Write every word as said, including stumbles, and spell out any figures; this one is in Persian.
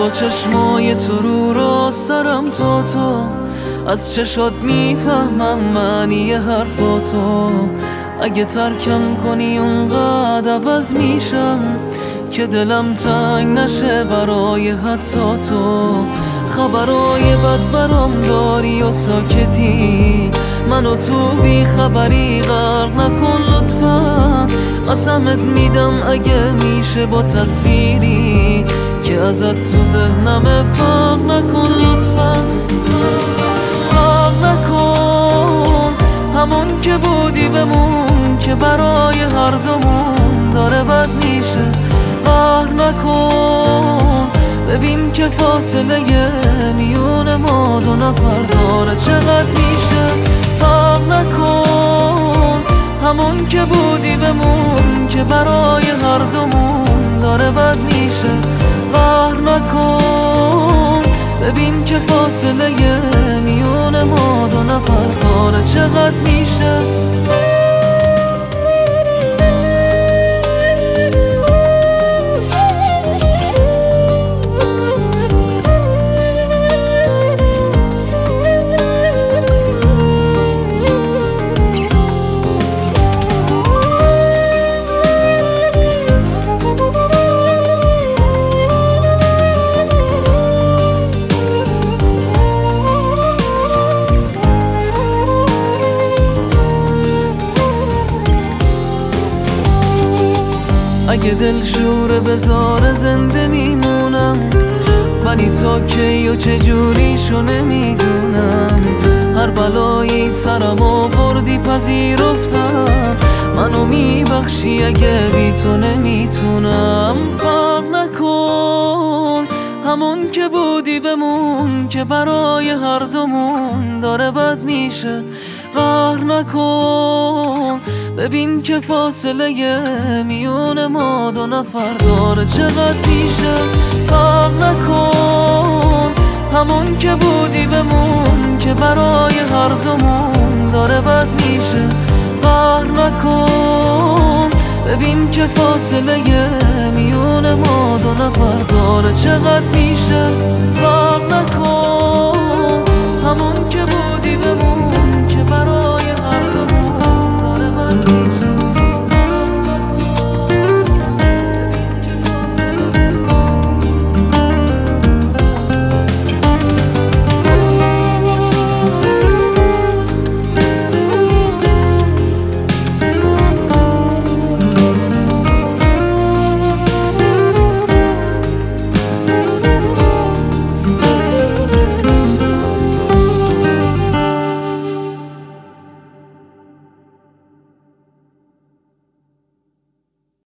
با چشمای تو رو راست دارم تا تو، از چشات میفهمم معنی حرفاتو. اگه ترکم کنی اونقدر عوض میشم که دلم تنگ نشه برای حتی تو. خبرای بد برام داری و ساکتی، منو تو بی خبری غرق نکن لطفا. قسمت میدم اگه میشه با تصویری که ازت تو ذهنم فرق نکن لطفا. فرق نکن، همون که بودی بمون که برای هر دومون داره بد میشه. قهر نکن، ببین که فاصله میون ما دو نفر داره چقدر میشه. فرق نکن، همون که بودی بمون که برای هر دومون داره بد میشه. قهر نکن، ببین که فاصله میون ما دو نفر داره چقدر میشه. اگه دل شوره بذاره زنده میمونم، ولی تا کی و چجوریشو نمیدونم. هر بلایی سرم آوردی پذیرفتم، منو میبخشی اگه بی تو نمیتونم. فرق نکن، همون که بودی بمون که برای هر دومون داره بد میشه. قهر نکن، ببین که فاصله میون ما دو نفر داره چقدر میشه. فرق نکن، همون که بودی بمون که برای هر دومون داره بد میشه. قهر نکن، ببین که فاصله میون ما دو نفر داره چقدر میشه. فرق نکن.